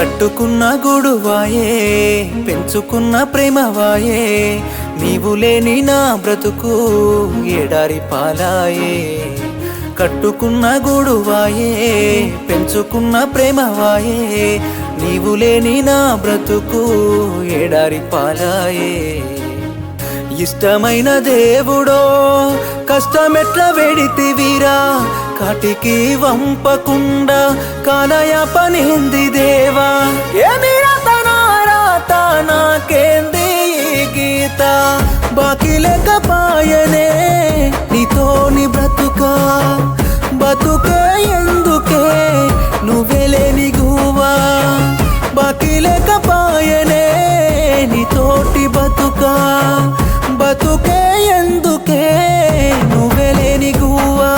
కట్టుకున్న గూడువాయే పెంచుకున్న ప్రేమవాయే నీవు లేని నా బ్రతుకు ఎడారి పాలాయే కట్టుకున్న గూడువాయే పెంచుకున్న ప్రేమవాయే నీవు లేని నా బ్రతుకు ఎడారి పాలాయే ఇష్టమైన దేవుడో కష్టమెట్ల వెడితివిరా కాటికి వంపకుండా కానయ పనింది దేవా ఏమి రాత నాకేంది ఈ గీత బాకీ లేకపాయనే నీతోని బ్రతుకా బతుకే ఎందుకే నువ్వే లేని గువా బాకీ లేకపాయనే నీతోటి బతుకా బతుకే ఎందుకే నువ్వే లేని గువా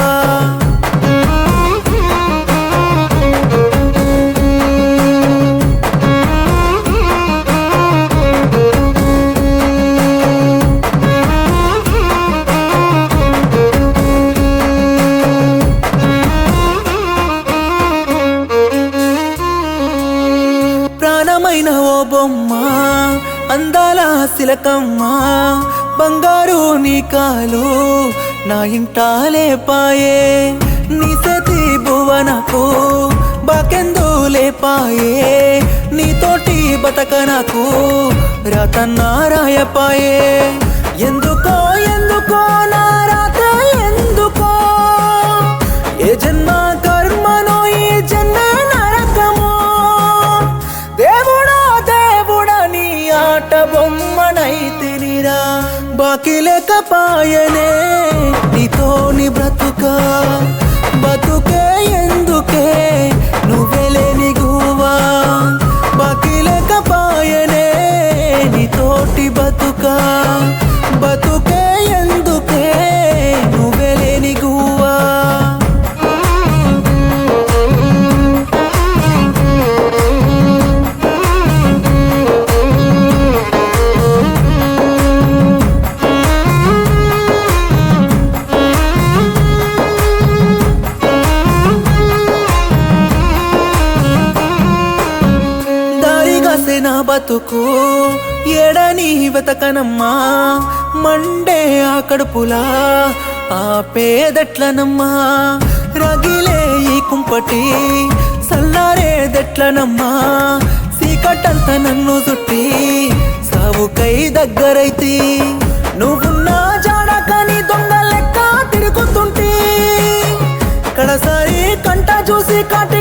ప్రాణమైన ఓ బొమ్మ అందాల శిలకమ్మ బంగారు నీ కాలు నా ఇంటాలే పాయే నీ సతి భువనకు బాకెందు లేపాయే నీతోటి బతకనకు రాతన్నా రాయపాయే ఎందుకో ఎందుకో నా రాత ఎందుకో ఏ జన్మ కర్మనో ఈ జన్మ నరకమో దేవుడా దేవుడా నీ ఆట బొమ్మనైతినిరా బాకీ లేకపాయనే నీతోని బ్రతుకా బతుకే ఎందుకే నువ్వే లేని గువా బాకీ లేకపాయనే నీతోటి బతుకా బతుకే ఎందుకే నువ్వే లేని గువా నా బతుకు ఎడని వెతకనమ్మా మండే ఆ కడుపులా ఆ పేదెట్లనమ్మా రగిలే ఈ కుంపటి సల్లారేదెట్లనమ్మా సీకటంత నన్ను చుట్టి సావుకై దగ్గరైతి నువ్వున్నా జాడకని దొంగ లెక్క తిరుగుతుంటే కడసారి కంట చూసి కాట